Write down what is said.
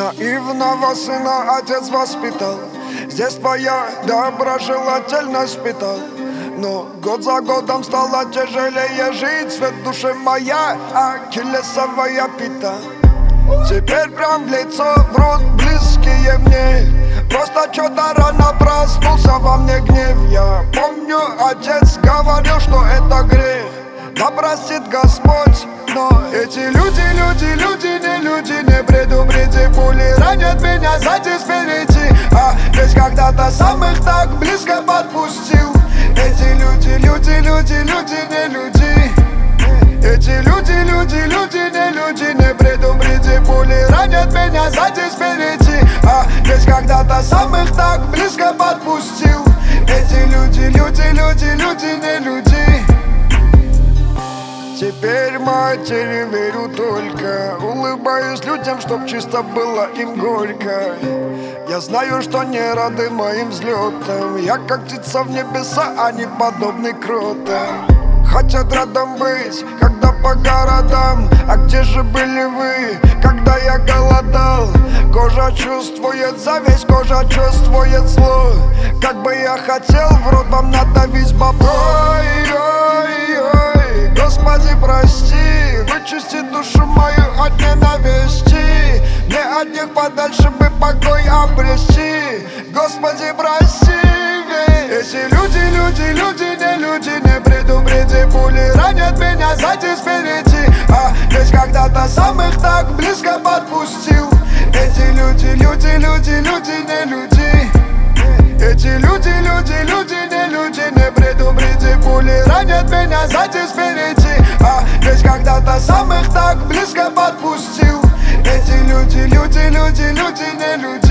Наивного сына отец воспитал, здесь твоя доброжелательность питал. Но год за годом стало тяжелее жить, свет в душе моя ахиллесовая пята. Теперь прям в лицо врут близкие мне, просто что-то рано проснулся во мне гнев. Я помню, отец говорил, что это грех, да простит Господь. Но эти люди, не предупреди, пули ранят меня сзади, спереди. А ведь когда-то сам их так близко подпустил. Эти люди, не люди. Эти люди, не люди, не предупреди, пули ранят меня сзади, спереди. А ведь когда-то сам их так близко подпустил. Эти люди, не люди. Теперь матери верю только, улыбаюсь людям, чтоб чисто было им горько. Я знаю, что не рады моим взлетам, я как птица в небеса, а не подобный кротам. Хотят рядом быть, когда по городам, а где же были вы, когда я голодал? Кожа чувствует зависть, кожа чувствует зло. Как бы я хотел в рот вам надавить бобро. Господи, прости, вычисти душу мою от ненависти. Мне от них подальше бы покой обрести. Господи, прости, ведь эти люди, не люди, не предупреди, пули ранят меня сзади, спереди. А ведь когда-то сам их так близко подпустил. Эти люди, не люди. Эти люди, не люди, не предупреди, пули ранят меня сзади, спереди. А ведь когда-то сам их так близко подпустил. Эти люди, не люди.